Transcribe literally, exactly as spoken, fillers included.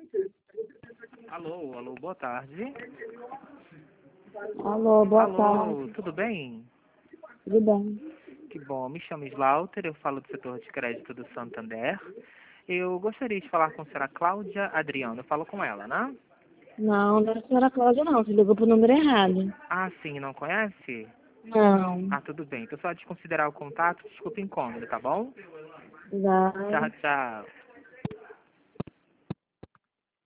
Alô, alô, boa tarde. Alô, boa Alô, tarde. tudo bem? Tudo bem? Que bom, me chamo Slaughter, eu falo do setor de crédito do Santander. Eu gostaria de falar com a senhora Cláudia Adriano, eu falo com ela, né? Não, não é a senhora Cláudia não, você ligou pro número errado. Ah, sim, não conhece? Não. Ah, tudo bem, então só desconsiderar o contato, desculpa o incômodo, tá bom? Já. Tchau, tchau.